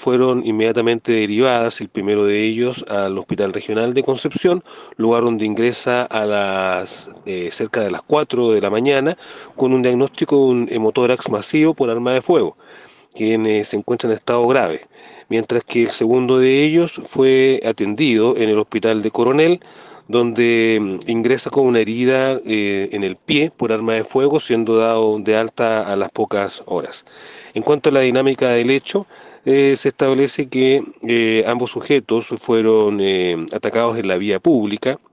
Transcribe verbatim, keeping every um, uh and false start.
fueron inmediatamente derivadas, el primero de ellos al Hospital Regional de Concepción, lugar donde ingresa a las eh, cerca de las cuatro de la mañana con un diagnóstico de un hemotórax masivo por arma de fuego, quien eh, se encuentra en estado grave, mientras que el segundo de ellos fue atendido en el Hospital de Coronel, donde mm, ingresa con una herida eh, en el pie por arma de fuego, siendo dado de alta a las pocas horas. En cuanto a la dinámica del hecho, eh, se establece que eh, ambos sujetos fueron eh, atacados en la vía pública,